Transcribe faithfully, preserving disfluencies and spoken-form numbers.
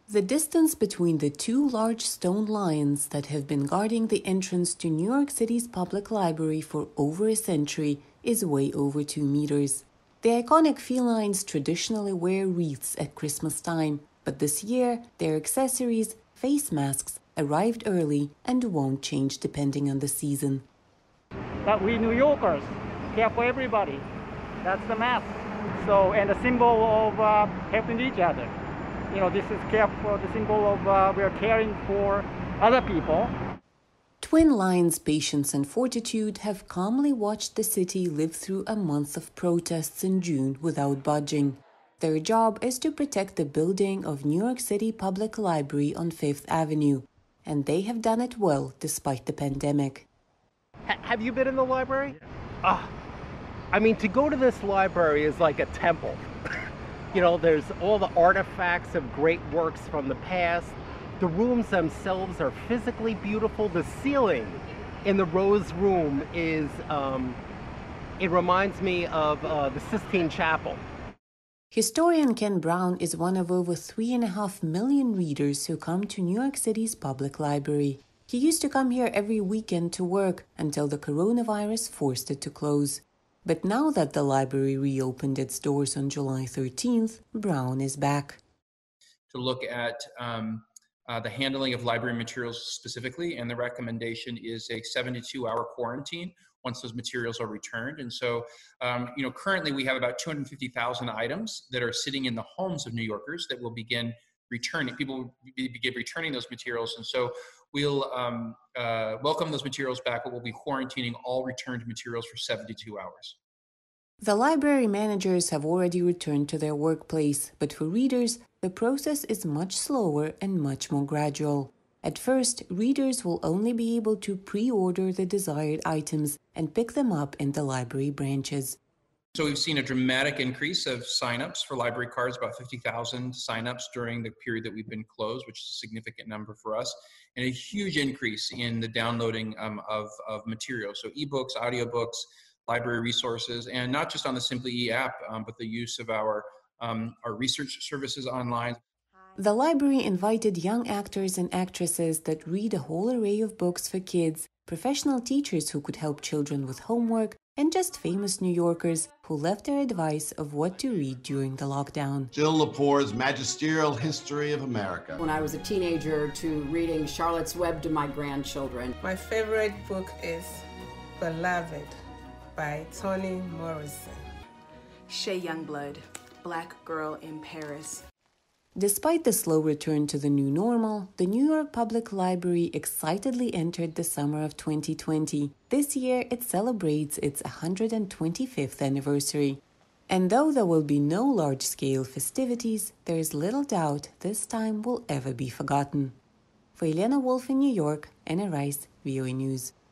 The distance between the two large stone lions that have been guarding the entrance to New York City's public library for over a century is way over two meters. The iconic felines traditionally wear wreaths at Christmas time, but this year their accessories, face masks, arrived early and won't change depending on the season. But we New Yorkers care for everybody. That's the mask. So, and the symbol of uh, helping each other. You know, this is care for the symbol of uh, we are caring for other people. Twin lions' patience and fortitude have calmly watched the city live through a month of protests in June without budging. Their job is to protect the building of New York City Public Library on Fifth Avenue, and they have done it well despite the pandemic. H- have you been in the library? Ah, uh, I mean, to go to this library is like a temple. You know, there's all the artifacts of great works from the past. The rooms themselves are physically beautiful. The ceiling in the Rose Room is, um, it reminds me of uh, the Sistine Chapel. Historian Ken Brown is one of over three and a half million readers who come to New York City's public library. He used to come here every weekend to work until the coronavirus forced it to close. But now that the library reopened its doors on July thirteenth, Brown is back. To look at um, uh, the handling of library materials specifically, and the recommendation is a seventy-two hour quarantine once those materials are returned. And so, um, you know, currently we have about two hundred fifty thousand items that are sitting in the homes of New Yorkers that will begin returning. People will begin returning those materials. And so we'll um, uh, welcome those materials back, but we'll be quarantining all returned materials for seventy-two hours. The library managers have already returned to their workplace, but for readers, the process is much slower and much more gradual. At first, readers will only be able to pre-order the desired items and pick them up in the library branches. So we've seen a dramatic increase of signups for library cards, about fifty thousand signups during the period that we've been closed, which is a significant number for us, and a huge increase in the downloading um, of, of materials. So ebooks, audiobooks, library resources, and not just on the Simply E app, um, but the use of our, um, our research services online. The library invited young actors and actresses that read a whole array of books for kids, professional teachers who could help children with homework, and just famous New Yorkers who left their advice of what to read during the lockdown. Jill Lepore's Magisterial History of America. When I was a teenager, to reading Charlotte's Web to my grandchildren. My favorite book is Beloved by Toni Morrison. Shea Youngblood, Black Girl in Paris. Despite the slow return to the new normal, the New York Public Library excitedly entered the summer of twenty twenty. This year, it celebrates its one hundred twenty-fifth anniversary. And though there will be no large-scale festivities, there is little doubt this time will ever be forgotten. For Elena Wolf in New York, Anna Rice, V O A News.